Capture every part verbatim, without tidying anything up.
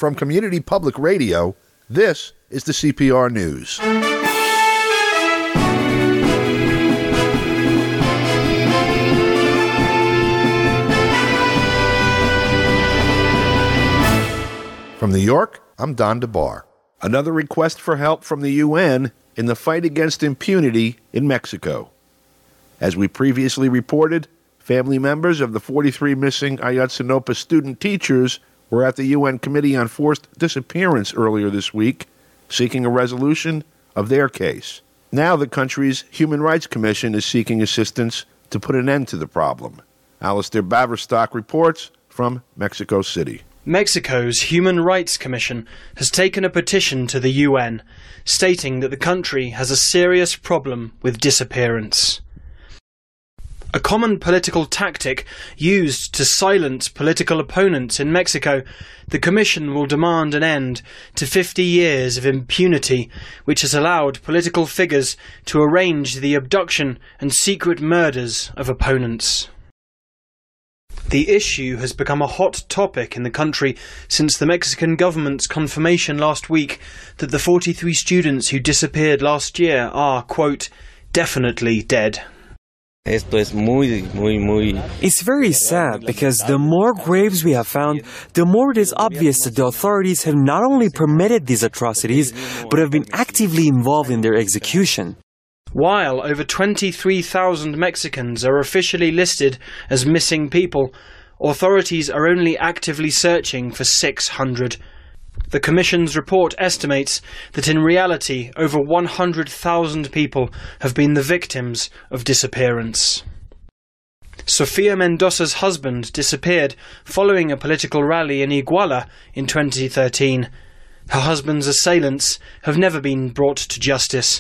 From Community Public Radio, this is the C P R News. From New York, I'm Don DeBar. Another request for help from the U N in the fight against impunity in Mexico. As we previously reported, family members of the forty-three missing Ayotzinapa student teachers were at the U N Committee on Forced Disappearance earlier this week, seeking a resolution of their case. Now the country's Human Rights Commission is seeking assistance to put an end to the problem. Alistair Baverstock reports from Mexico City. Mexico's Human Rights Commission has taken a petition to the U N, stating that the country has a serious problem with disappearance. A common political tactic used to silence political opponents in Mexico, the Commission will demand an end to fifty years of impunity, which has allowed political figures to arrange the abduction and secret murders of opponents. The issue has become a hot topic in the country since the Mexican government's confirmation last week that the forty-three students who disappeared last year are, quote, definitely dead. It's very sad because the more graves we have found, the more it is obvious that the authorities have not only permitted these atrocities, but have been actively involved in their execution. While over twenty-three thousand Mexicans are officially listed as missing people, authorities are only actively searching for six hundred. The Commission's report estimates that in reality over one hundred thousand people have been the victims of disappearance. Sofia Mendoza's husband disappeared following a political rally in Iguala in twenty thirteen. Her husband's assailants have never been brought to justice.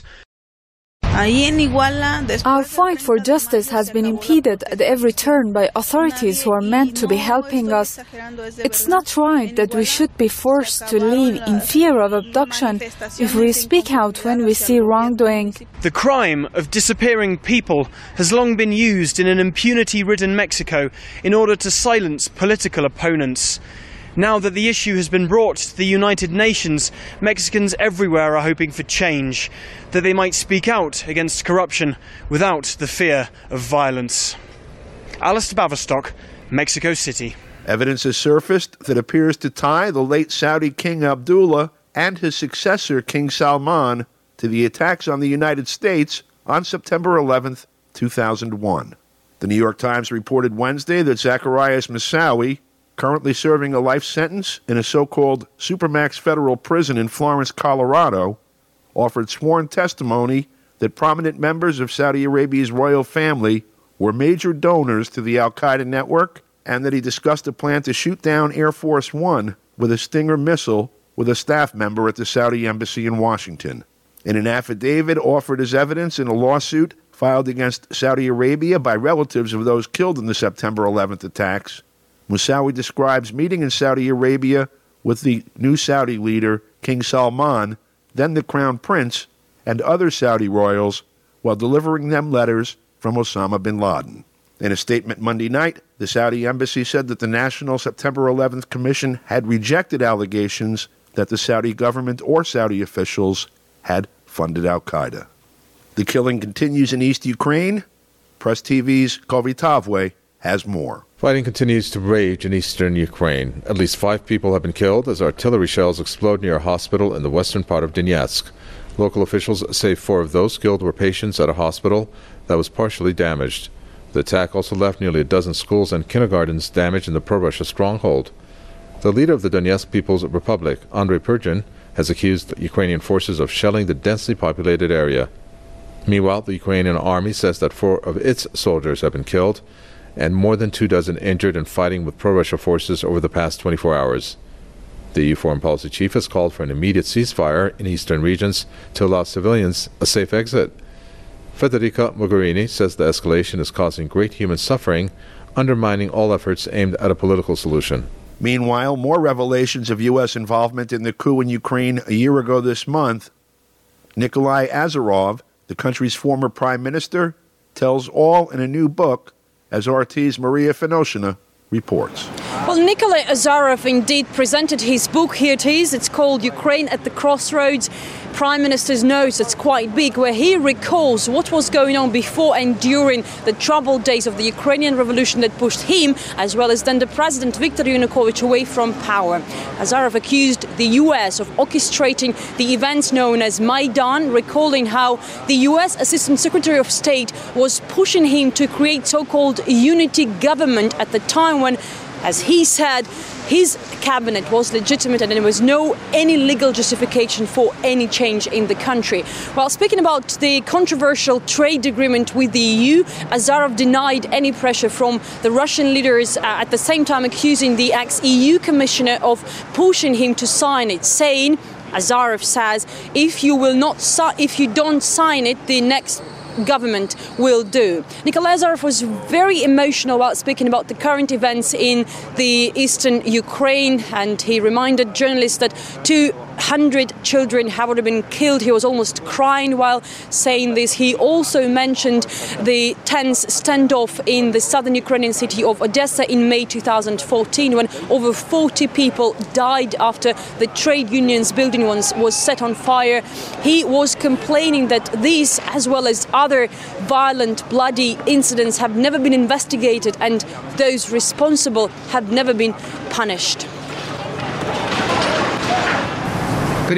Our fight for justice has been impeded at every turn by authorities who are meant to be helping us. It's not right that we should be forced to live in fear of abduction if we speak out when we see wrongdoing. The crime of disappearing people has long been used in an impunity-ridden Mexico in order to silence political opponents. Now that the issue has been brought to the United Nations, Mexicans everywhere are hoping for change, that they might speak out against corruption without the fear of violence. Alistair Baverstock, Mexico City. Evidence has surfaced that appears to tie the late Saudi King Abdullah and his successor King Salman to the attacks on the United States on September eleventh, two thousand one. The New York Times reported Wednesday that Zacarias Moussaoui, currently serving a life sentence in a so-called Supermax federal prison in Florence, Colorado, offered sworn testimony that prominent members of Saudi Arabia's royal family were major donors to the al-Qaeda network, and that he discussed a plan to shoot down Air Force One with a Stinger missile with a staff member at the Saudi embassy in Washington. In an affidavit offered as evidence in a lawsuit filed against Saudi Arabia by relatives of those killed in the September eleventh attacks, Moussaoui describes meeting in Saudi Arabia with the new Saudi leader, King Salman, then the Crown Prince, and other Saudi royals, while delivering them letters from Osama bin Laden. In a statement Monday night, the Saudi embassy said that the National September eleventh Commission had rejected allegations that the Saudi government or Saudi officials had funded al-Qaeda. The killing continues in East Ukraine. Press T V's Kovitavwe has more. Fighting continues to rage in eastern Ukraine. At least five people have been killed as artillery shells explode near a hospital in the western part of Donetsk. Local officials say four of those killed were patients at a hospital that was partially damaged. The attack also left nearly a dozen schools and kindergartens damaged in the pro-Russia stronghold. The leader of the Donetsk People's Republic, Andrei Pergin, has accused the Ukrainian forces of shelling the densely populated area. Meanwhile, the Ukrainian army says that four of its soldiers have been killed and more than two dozen injured in fighting with pro-Russia forces over the past twenty-four hours. The E U foreign policy chief has called for an immediate ceasefire in eastern regions to allow civilians a safe exit. Federica Mogherini says the escalation is causing great human suffering, undermining all efforts aimed at a political solution. Meanwhile, more revelations of U S involvement in the coup in Ukraine a year ago this month. Nikolai Azarov, the country's former prime minister, tells all in a new book, as R T's Maria Finoshina reports. Well, Nikolai Azarov indeed presented his book. Here it is. It's called Ukraine at the Crossroads. Prime Minister's notes, it's quite big, where he recalls what was going on before and during the troubled days of the Ukrainian revolution that pushed him, as well as then the president Viktor Yanukovych, away from power. Azarov accused the U S of orchestrating the events known as Maidan, recalling how the U S Assistant Secretary of State was pushing him to create so-called unity government at the time when, as he said, his cabinet was legitimate and there was no any legal justification for any change in the country. While speaking about the controversial trade agreement with the E U, Azarov denied any pressure from the Russian leaders, uh, at the same time accusing the ex-E U commissioner of pushing him to sign it, saying, Azarov says, if you will not si- if you don't sign it, the next government will do. Nikolai Azarov was very emotional while speaking about the current events in the eastern Ukraine, and he reminded journalists that two hundred children have already been killed. He was almost crying while saying this. He also mentioned the tense standoff in the southern Ukrainian city of Odessa in May two thousand fourteen, when over forty people died after the trade union's building was, was set on fire. He was complaining that these, as well as other violent, bloody incidents, have never been investigated and those responsible have never been punished. They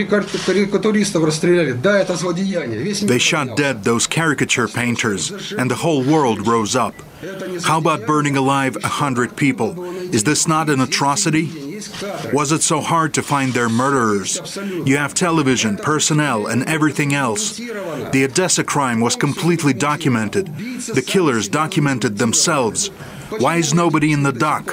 shot dead those caricature painters, and the whole world rose up. How about burning alive a hundred people? Is this not an atrocity? Was it so hard to find their murderers? You have television, personnel, and everything else. The Odessa crime was completely documented. The killers documented themselves. Why is nobody in the dock?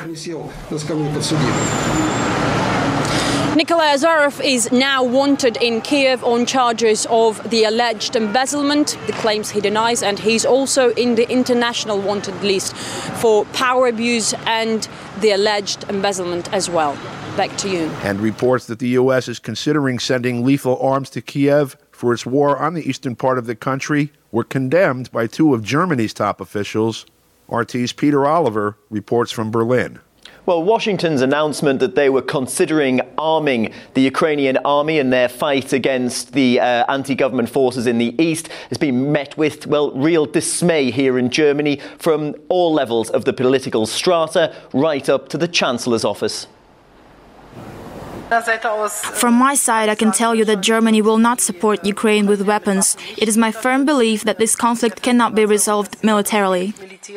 Nikolai Azarov is now wanted in Kiev on charges of the alleged embezzlement, the claims he denies, and he's also in the international wanted list for power abuse and the alleged embezzlement as well. Back to you. And reports that the U S is considering sending lethal arms to Kiev for its war on the eastern part of the country were condemned by two of Germany's top officials. R T's Peter Oliver reports from Berlin. Well, Washington's announcement that they were considering arming the Ukrainian army in their fight against the uh, anti-government forces in the east has been met with, well, real dismay here in Germany from all levels of the political strata, right up to the Chancellor's office. From my side, I can tell you that Germany will not support Ukraine with weapons. It is my firm belief that this conflict cannot be resolved militarily.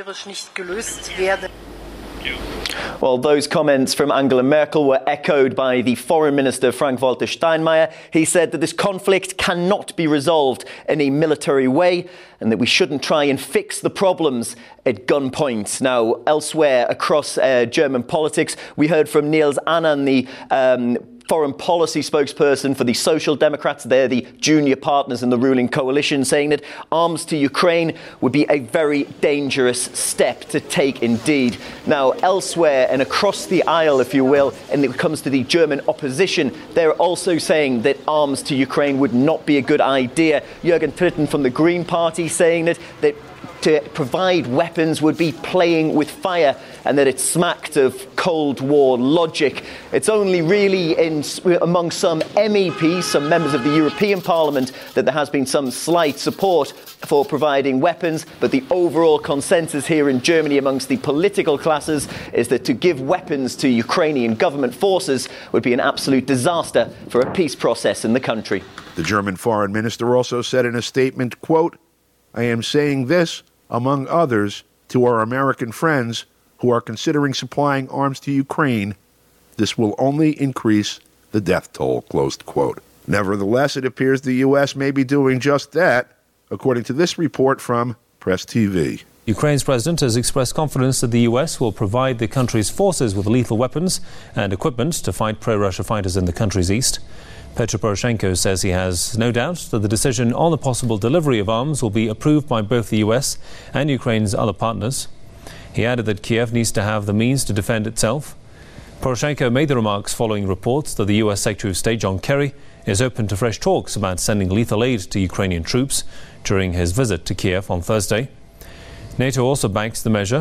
Well, those comments from Angela Merkel were echoed by the Foreign Minister Frank-Walter Steinmeier. He said that this conflict cannot be resolved in a military way and that we shouldn't try and fix the problems at gunpoint. Now, elsewhere across uh, German politics, we heard from Niels Annan, the um, foreign policy spokesperson for the Social Democrats. They're the junior partners in the ruling coalition, saying that arms to Ukraine would be a very dangerous step to take indeed. Now, elsewhere and across the aisle, if you will, and it comes to the German opposition, they're also saying that arms to Ukraine would not be a good idea. Jürgen Trittin from the Green Party saying that, that to provide weapons would be playing with fire and that it smacked of Cold War logic. It's only really in, among some M E Ps, some members of the European Parliament, that there has been some slight support for providing weapons, but the overall consensus here in Germany amongst the political classes is that to give weapons to Ukrainian government forces would be an absolute disaster for a peace process in the country. The German foreign minister also said in a statement, quote, "I am saying this, among others, to our American friends who are considering supplying arms to Ukraine. This will only increase the death toll," closed quote. Nevertheless, it appears the U S may be doing just that, according to this report from Press T V. Ukraine's president has expressed confidence that the U S will provide the country's forces with lethal weapons and equipment to fight pro-Russia fighters in the country's east. Petro Poroshenko says he has no doubt that the decision on the possible delivery of arms will be approved by both the U S and Ukraine's other partners. He added that Kiev needs to have the means to defend itself. Poroshenko made the remarks following reports that the U S Secretary of State John Kerry is open to fresh talks about sending lethal aid to Ukrainian troops during his visit to Kiev on Thursday. NATO also backs the measure.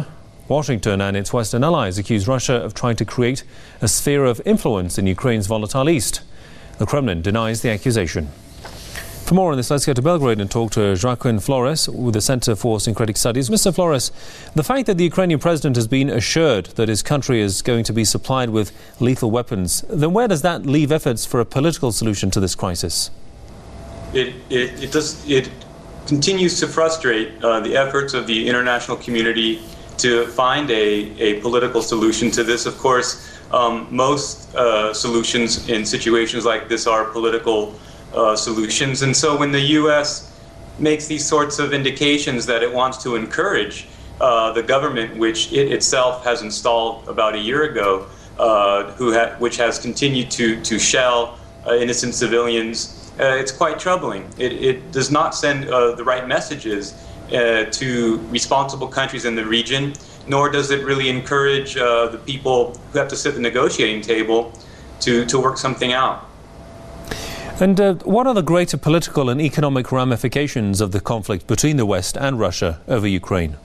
Washington and its Western allies accuse Russia of trying to create a sphere of influence in Ukraine's volatile east. The Kremlin denies the accusation. For more on this, let's go to Belgrade and talk to Joaquin Flores with the Center for Syncretic Studies. Mister Flores, the fact that the Ukrainian president has been assured that his country is going to be supplied with lethal weapons, then where does that leave efforts for a political solution to this crisis? It, it, it, does, it continues to frustrate uh, the efforts of the international community to find a, a political solution to this. Of course, um, most uh, solutions in situations like this are political Uh, solutions. And so when the U S makes these sorts of indications that it wants to encourage uh, the government, which it itself has installed about a year ago, uh, who ha- which has continued to, to shell uh, innocent civilians, uh, it's quite troubling. It, it does not send uh, the right messages uh, to responsible countries in the region, nor does it really encourage uh, the people who have to sit at the negotiating table to, to work something out. And uh, what are the greater political and economic ramifications of the conflict between the West and Russia over Ukraine?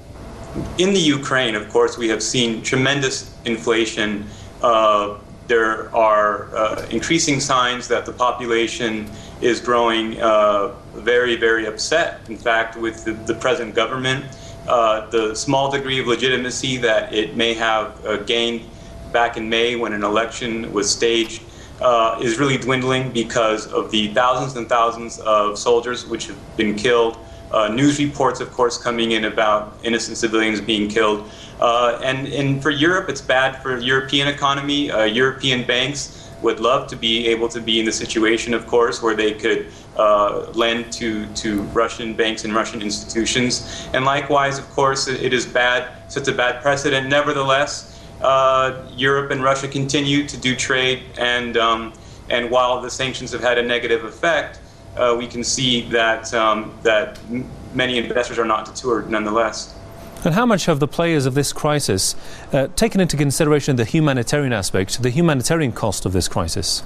In the Ukraine, of course, we have seen tremendous inflation. Uh, there are uh, increasing signs that the population is growing uh, very, very upset, in fact, with the, the present government. Uh, the small degree of legitimacy that it may have uh, gained back in May when an election was staged Uh, is really dwindling because of the thousands and thousands of soldiers which have been killed. Uh, news reports, of course, coming in about innocent civilians being killed. Uh, and, and for Europe, it's bad for the European economy. Uh, European banks would love to be able to be in the situation, of course, where they could uh, lend to, to Russian banks and Russian institutions. And likewise, of course, it, it is bad, such a bad precedent. Nevertheless, Uh, Europe and Russia continue to do trade, and um, and while the sanctions have had a negative effect, uh, we can see that um, that m- many investors are not deterred nonetheless. And how much have the players of this crisis uh, taken into consideration the humanitarian aspect, the humanitarian cost of this crisis?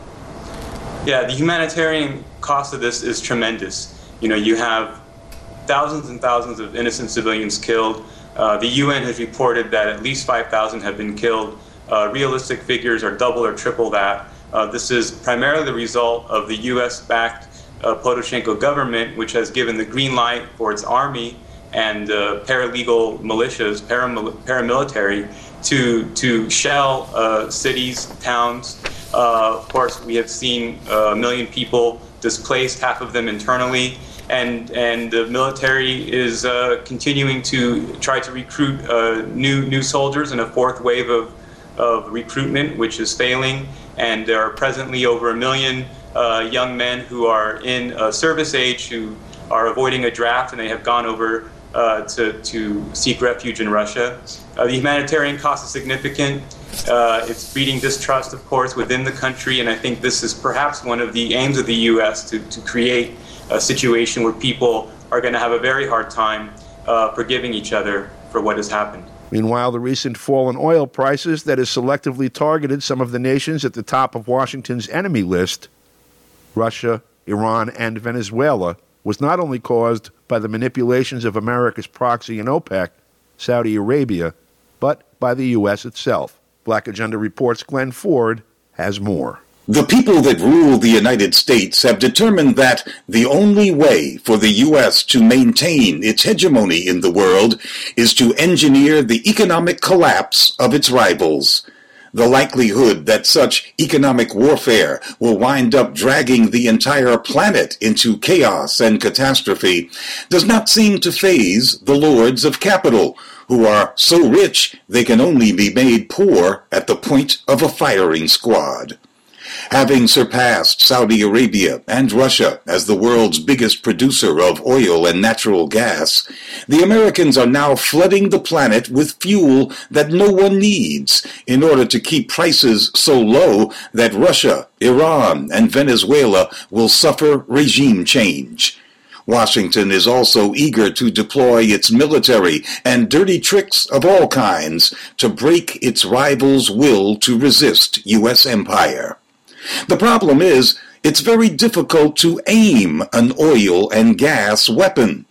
Yeah, the humanitarian cost of this is tremendous. You know, you have thousands and thousands of innocent civilians killed. Uh, the U N has reported that at least five thousand have been killed. Uh, realistic figures are double or triple that. Uh, this is primarily the result of the U S-backed uh, Poroshenko government, which has given the green light for its army and uh, paralegal militias, paramil- paramilitary, to to shell uh, cities, towns. Uh, of course, we have seen uh, a million people displaced, half of them internally. And and the military is uh, continuing to try to recruit uh, new new soldiers in a fourth wave of, of recruitment, which is failing. And there are presently over a million uh, young men who are in uh, service age who are avoiding a draft, and they have gone over uh, to to seek refuge in Russia. Uh, the humanitarian cost is significant. Uh, it's breeding distrust, of course, within the country, and I think this is perhaps one of the aims of the U S to to create a situation where people are going to have a very hard time uh, forgiving each other for what has happened. Meanwhile, the recent fall in oil prices that has selectively targeted some of the nations at the top of Washington's enemy list, Russia, Iran, and Venezuela, was not only caused by the manipulations of America's proxy in OPEC, Saudi Arabia, but by the U S itself. Black Agenda Reports' Glenn Ford has more. The people that rule the United States have determined that the only way for the U S to maintain its hegemony in the world is to engineer the economic collapse of its rivals. The likelihood that such economic warfare will wind up dragging the entire planet into chaos and catastrophe does not seem to faze the lords of capital, who are so rich they can only be made poor at the point of a firing squad. Having surpassed Saudi Arabia and Russia as the world's biggest producer of oil and natural gas, the Americans are now flooding the planet with fuel that no one needs in order to keep prices so low that Russia, Iran, and Venezuela will suffer regime change. Washington is also eager to deploy its military and dirty tricks of all kinds to break its rivals' will to resist U S empire. The problem is, it's very difficult to aim an oil and gas weapon.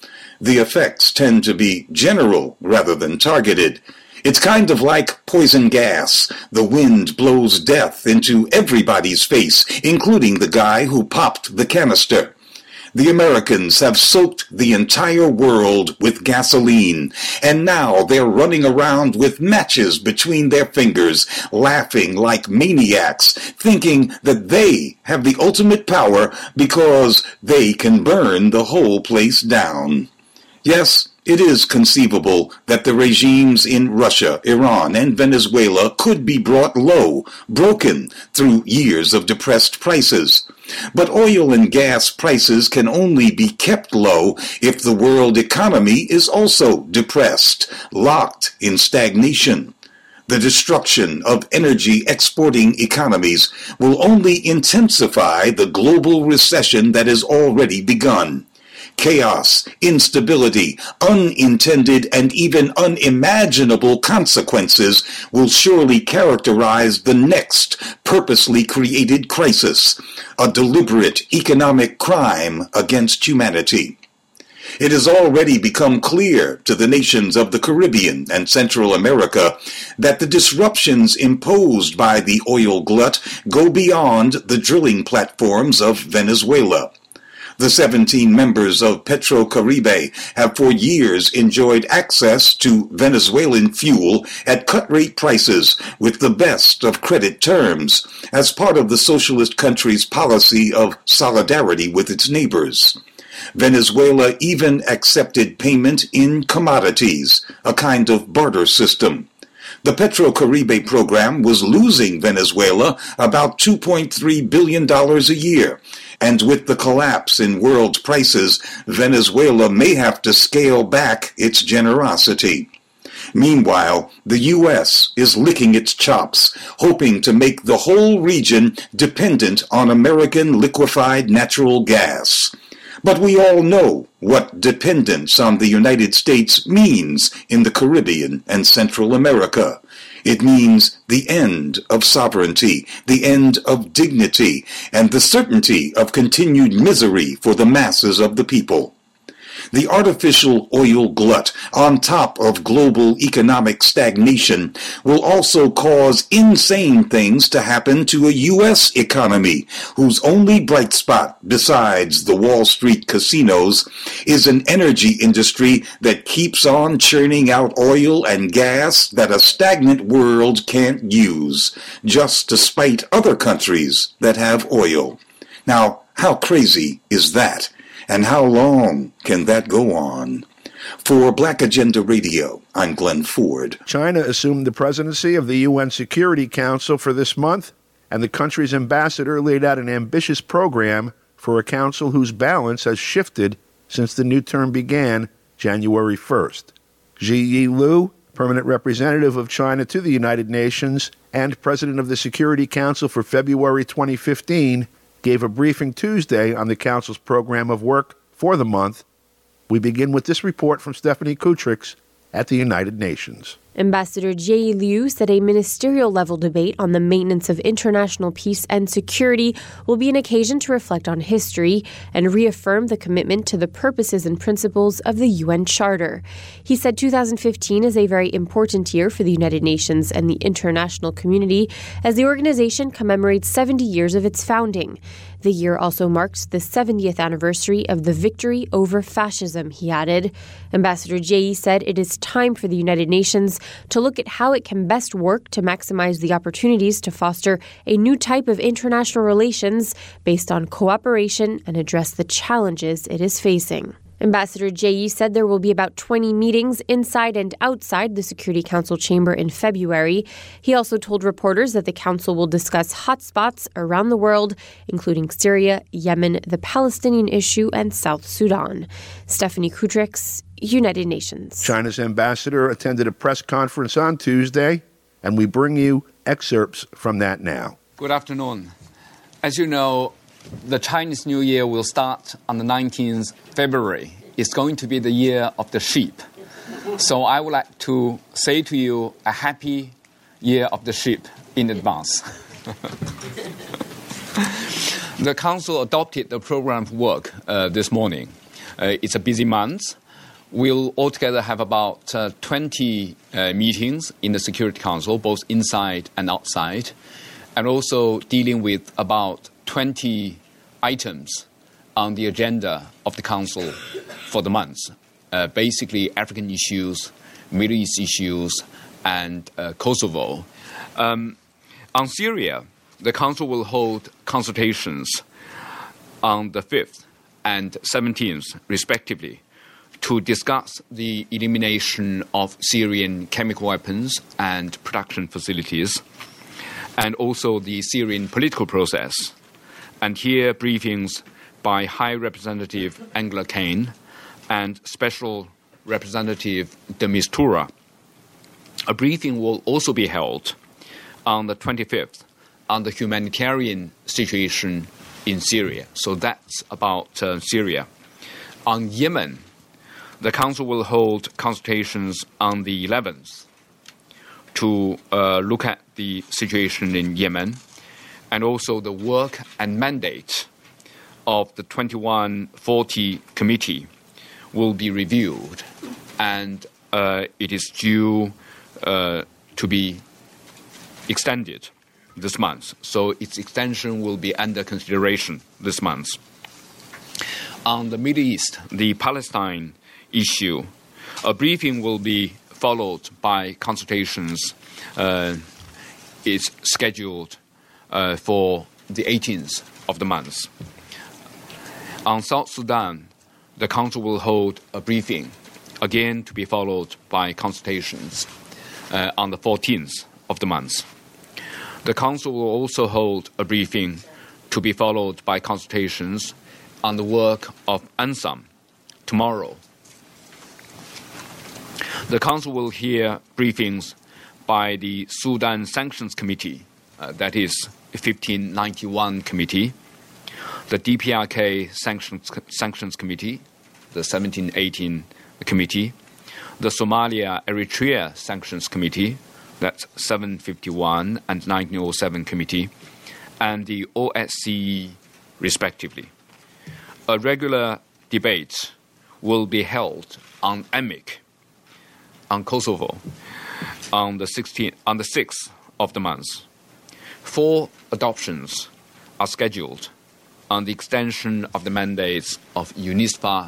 the effects tend to be general rather than targeted. It's kind of like poison gas. The wind blows death into everybody's face, including the guy who popped the canister. The Americans have soaked the entire world with gasoline, and now they're running around with matches between their fingers, laughing like maniacs, thinking that they have the ultimate power because they can burn the whole place down. Yes, it is conceivable that the regimes in Russia, Iran, and Venezuela could be brought low, broken through years of depressed prices. But oil and gas prices can only be kept low if the world economy is also depressed, locked in stagnation. The destruction of energy exporting economies will only intensify the global recession that has already begun. Chaos, instability, unintended and even unimaginable consequences will surely characterize the next purposely created crisis, a deliberate economic crime against humanity. It has already become clear to the nations of the Caribbean and Central America that the disruptions imposed by the oil glut go beyond the drilling platforms of Venezuela. The seventeen members of PetroCaribe have for years enjoyed access to Venezuelan fuel at cut-rate prices with the best of credit terms as part of the socialist country's policy of solidarity with its neighbors. Venezuela even accepted payment in commodities, a kind of barter system. The PetroCaribe program was losing Venezuela about two point three billion dollars a year, and with the collapse in world prices, Venezuela may have to scale back its generosity. Meanwhile, the U S is licking its chops, hoping to make the whole region dependent on American liquefied natural gas. But we all know what dependence on the United States means in the Caribbean and Central America. It means the end of sovereignty, the end of dignity, and the certainty of continued misery for the masses of the people. The artificial oil glut, on top of global economic stagnation, will also cause insane things to happen to a U S economy, whose only bright spot, besides the Wall Street casinos, is an energy industry that keeps on churning out oil and gas that a stagnant world can't use, just to spite other countries that have oil. Now, how crazy is that? And how long can that go on? For Black Agenda Radio, I'm Glenn Ford. China assumed the presidency of the U N Security Council for this month, and the country's ambassador laid out an ambitious program for a council whose balance has shifted since the new term began January first. Zhi Yiliu, permanent representative of China to the United Nations and president of the Security Council for February twenty fifteen, gave a briefing Tuesday on the Council's program of work for the month. We begin with this report from Stephanie Kutrix at the United Nations. Ambassador Zhi Yiliu said a ministerial-level debate on the maintenance of international peace and security will be an occasion to reflect on history and reaffirm the commitment to the purposes and principles of the U N Charter. He said two thousand fifteen is a very important year for the United Nations and the international community as the organization commemorates seventy years of its founding. The year also marks the seventieth anniversary of the victory over fascism, he added. Ambassador Zhi said it is time for the United Nations to look at how it can best work to maximize the opportunities to foster a new type of international relations based on cooperation and address the challenges it is facing. Ambassador Zhi said there will be about twenty meetings inside and outside the Security Council chamber in February. He also told reporters that the Council will discuss hotspots around the world, including Syria, Yemen, the Palestinian issue, and South Sudan. Stephanie Kutrix, United Nations. China's ambassador attended a press conference on Tuesday, and we bring you excerpts from that now. Good afternoon. As you know, the Chinese New Year will start on the nineteenth of February. It's going to be the year of the sheep. So I would like to say to you a happy year of the sheep in advance. The Council adopted the program of work uh, this morning. Uh, it's a busy month. we'll altogether have about uh, twenty uh, meetings in the Security Council, both inside and outside, and also dealing with about twenty items on the agenda of the Council for the month. Uh, basically, African issues, Middle East issues, and uh, Kosovo. Um, on Syria, the Council will hold consultations on the fifth and seventeenth, respectively, to discuss the elimination of Syrian chemical weapons and production facilities, and also the Syrian political process. And here, briefings by High Representative Angela Kane and Special Representative de Mistura. A briefing will also be held on the twenty-fifth on the humanitarian situation in Syria. So that's about uh, Syria. On Yemen, the Council will hold consultations on the eleventh to uh, look at the situation in Yemen, and also the work and mandate of the twenty-one forty committee will be reviewed, and uh, it is due uh, to be extended this month. So its extension will be under consideration this month. On the Middle East, the Palestine issue, a briefing will be followed by consultations. Uh, is scheduled uh, for the eighteenth of the month. On South Sudan, the Council will hold a briefing, again to be followed by consultations uh, on the fourteenth of the month. The Council will also hold a briefing to be followed by consultations on the work of UNSAM tomorrow. The Council will hear briefings by the Sudan Sanctions Committee, uh, that is fifteen ninety-one Committee, the D P R K Sanctions, Sanctions Committee, the seventeen eighteen Committee, the Somalia-Eritrea Sanctions Committee, that's seven fifty-one and nineteen oh seven Committee, and the O S C E, respectively. A regular debate will be held on A M I C, on Kosovo, on the sixteenth, on the sixth of the month. Four adoptions are scheduled on the extension of the mandates of UNISFA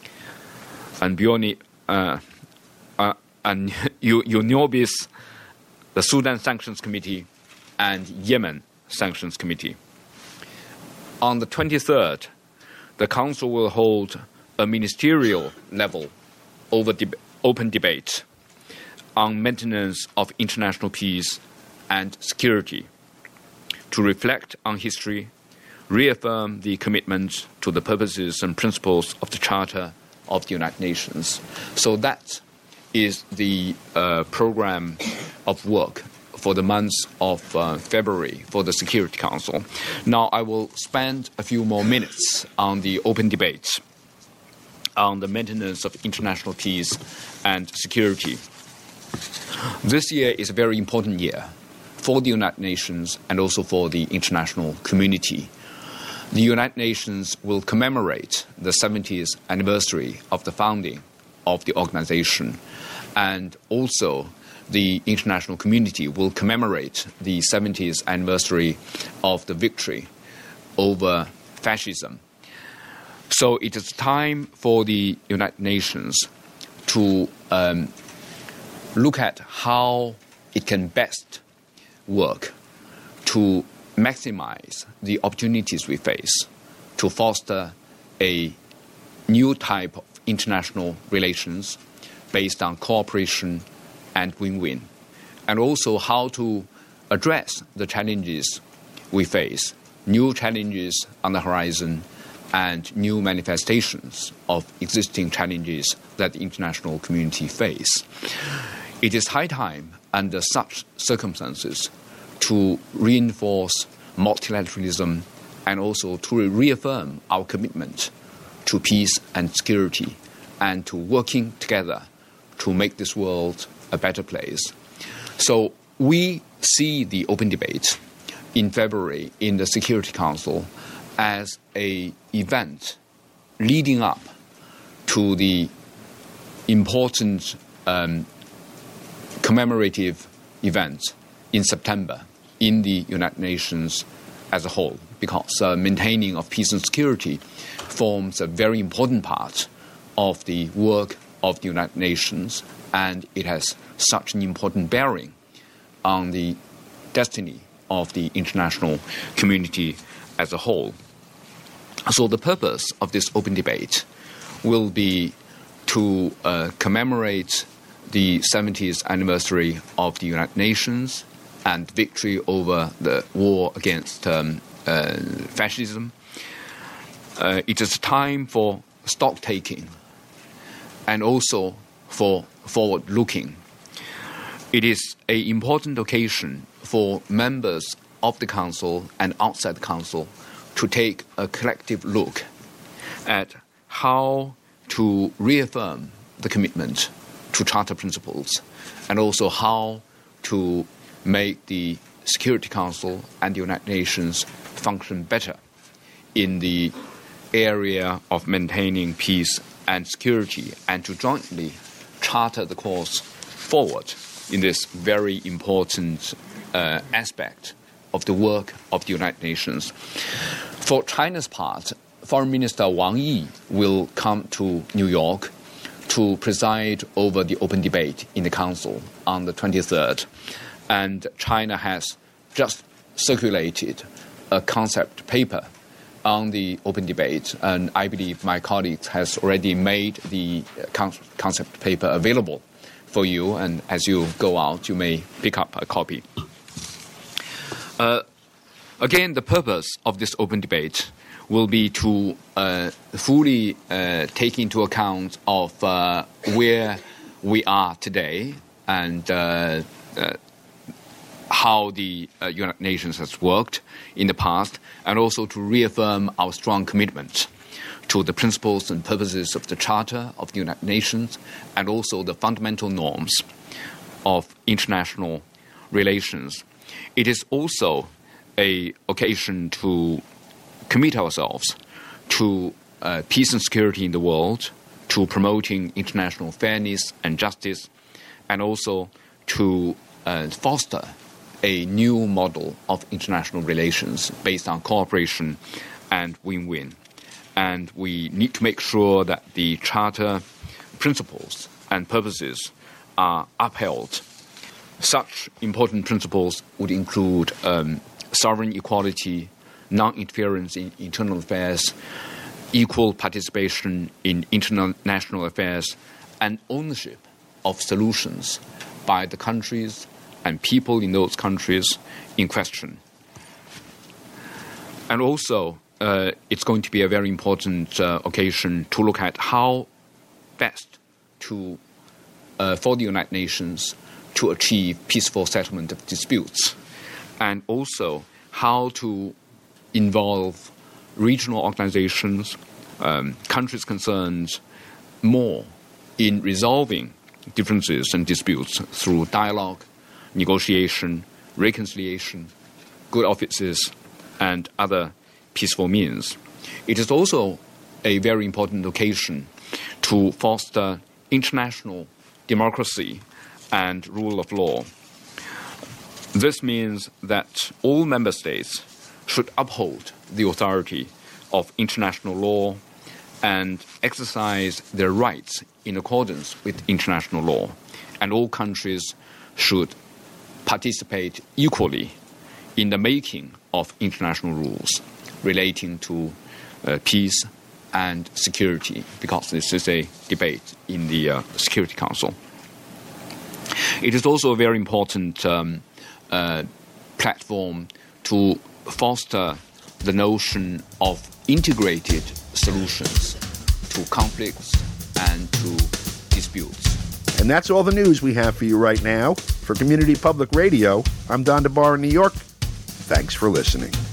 and Bioni, uh, uh, and UNIOBIS, the Sudan Sanctions Committee, and Yemen Sanctions Committee. On the twenty-third, the Council will hold a ministerial level over deb- open debate on maintenance of international peace and security, to reflect on history, reaffirm the commitment to the purposes and principles of the Charter of the United Nations. So that is the uh, program of work for the month of uh, February for the Security Council. Now I will spend a few more minutes on the open debate on the maintenance of international peace and security. This year is a very important year for the United Nations and also for the international community. The United Nations will commemorate the seventieth anniversary of the founding of the organization, and also the international community will commemorate the seventieth anniversary of the victory over fascism. So it is time for the United Nations to um, look at how it can best work to maximize the opportunities we face to foster a new type of international relations based on cooperation and win-win, and also how to address the challenges we face, new challenges on the horizon, and new manifestations of existing challenges that the international community face. It is high time, under such circumstances, to reinforce multilateralism and also to reaffirm our commitment to peace and security, and to working together to make this world a better place. So we see the open debate in February in the Security Council as an event leading up to the important um, commemorative event in September in the United Nations as a whole, because uh, maintaining of peace and security forms a very important part of the work of the United Nations, and it has such an important bearing on the destiny of the international community as a whole. So the purpose of this open debate will be to uh, commemorate the seventieth anniversary of the United Nations and victory over the war against um, uh, fascism. Uh, it is time for stock-taking and also for forward-looking. It is an important occasion for members of the Council and outside the Council to take a collective look at how to reaffirm the commitment to Charter principles, and also how to make the Security Council and the United Nations function better in the area of maintaining peace and security, and to jointly charter the course forward in this very important uh, aspect of the work of the United Nations. For China's part, Foreign Minister Wang Yi will come to New York to preside over the open debate in the Council on the twenty-third. And China has just circulated a concept paper on the open debate, and I believe my colleagues has already made the concept paper available for you, and as you go out, you may pick up a copy. Uh, again, the purpose of this open debate will be to uh, fully uh, take into account of uh, where we are today and uh, uh, how the uh, United Nations has worked in the past, and also to reaffirm our strong commitment to the principles and purposes of the Charter of the United Nations, and also the fundamental norms of international relations. It is also an occasion to commit ourselves to uh, peace and security in the world, to promoting international fairness and justice, and also to uh, foster a new model of international relations based on cooperation and win-win. And we need to make sure that the Charter principles and purposes are upheld. Such important principles would include um, sovereign equality, non-interference in internal affairs, equal participation in international affairs, and ownership of solutions by the countries and people in those countries in question. And also, uh, it's going to be a very important uh, occasion to look at how best to, uh, for the United Nations to achieve peaceful settlement of disputes, and also how to involve regional organizations, um, countries concerned, more in resolving differences and disputes through dialogue, negotiation, reconciliation, good offices, and other peaceful means. It is also a very important occasion to foster international democracy and rule of law. This means that all member states should uphold the authority of international law and exercise their rights in accordance with international law. And all countries should participate equally in the making of international rules relating to uh, peace and security, because this is a debate in the uh, Security Council. It is also a very important um, uh, platform to foster the notion of integrated solutions to conflicts and to disputes. And that's all the news we have for you right now. For Community Public Radio, I'm Don DeBar in New York. Thanks for listening.